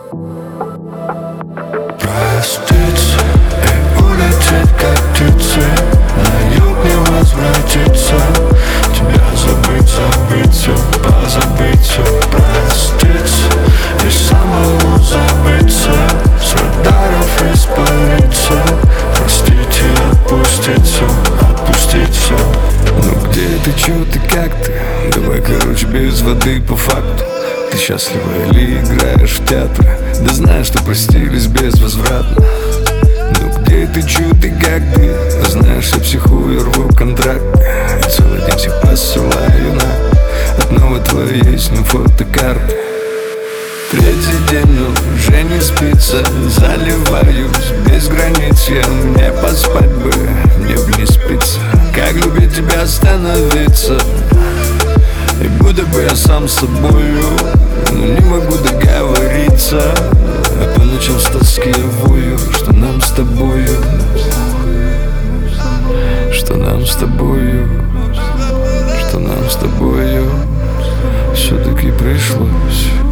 Проститься и улететь, как птицы, на юг не возвратиться. Тебя забыть, забыть все, позабыть все. Проститься и самому забыться, с радаров испариться. Простить и отпустить все, отпустить все. Ну где ты, чё ты, как ты? Давай, короче, без воды по факту. Ты счастлива или играешь в театр? Да знаешь, что простились безвозвратно. Ну где ты, чё ты, как ты? Знаешь, я психую, рву контракт. И целый день всех посылаю на одного твоей с ним фотокарты. Третий день, но уже не спится. Заливаюсь без границ, мне поспать бы, мне б не спится. Как любить тебя остановиться? И будто бы я сам с собою, но не могу договориться. А по ночам с тоски я вою, что нам с тобою, что нам с тобою, что нам с тобою все-таки пришлось.